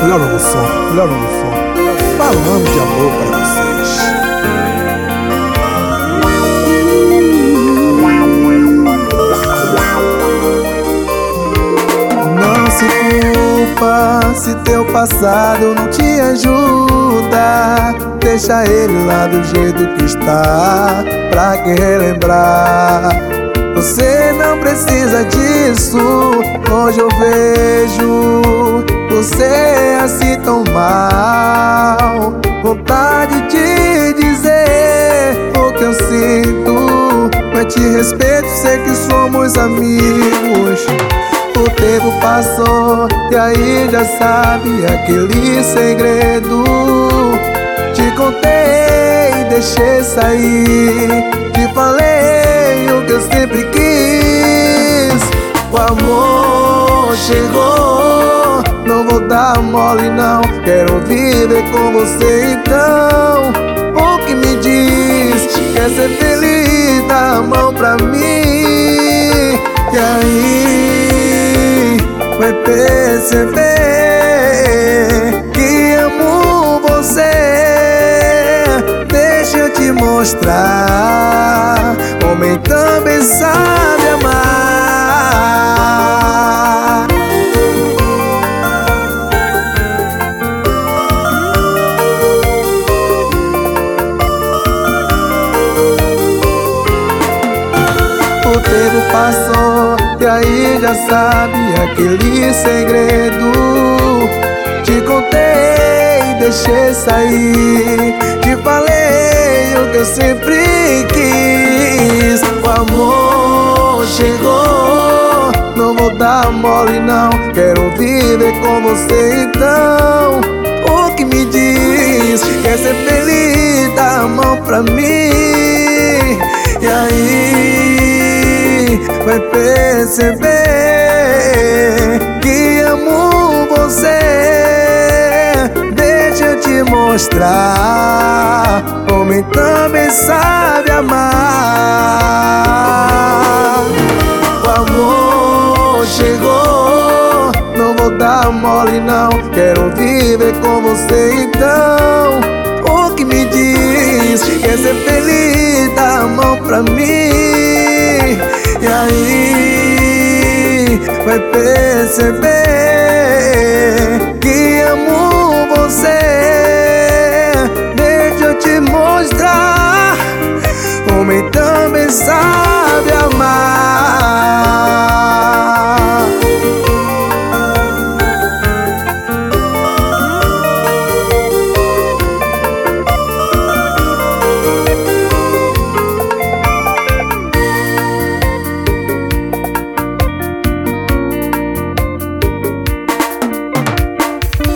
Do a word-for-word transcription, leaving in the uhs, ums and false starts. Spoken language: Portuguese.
Melhor novo som, melhor novo som. Falando de amor pra vocês. Não se culpa se teu passado não te ajuda. Deixa ele lá do jeito que está, pra que relembrar? Você não precisa disso. Hoje eu vejo você é assim tão mal. Vontade de dizer o que eu sinto, mas te respeito, sei que somos amigos. O tempo passou e aí já sabe aquele segredo. Te contei, deixei sair, te falei o que eu sempre quis. O amor chegou, não vou dar mole não. Quero viver com você então. O que me diz? Quer ser feliz? Dá a mão pra mim. E aí vai perceber que amo você. Deixa eu te mostrar, homem também sabe amar. O tempo passou e aí já sabe aquele segredo. Te contei, deixei sair, te falei o que eu sempre quis. O amor chegou, não vou dar mole não. Quero viver com você então. O que me diz? Quer ser feliz? Dá a mão pra mim. E aí vai perceber que amo você. Deixa eu te mostrar, homem também sabe amar. O amor chegou, não vou dar mole não. Quero viver com você então. O que me diz? Quer ser feliz? Dá a mão pra mim. E aí vai perceber que amo você. Deixa eu te mostrar, homem também sabe amar.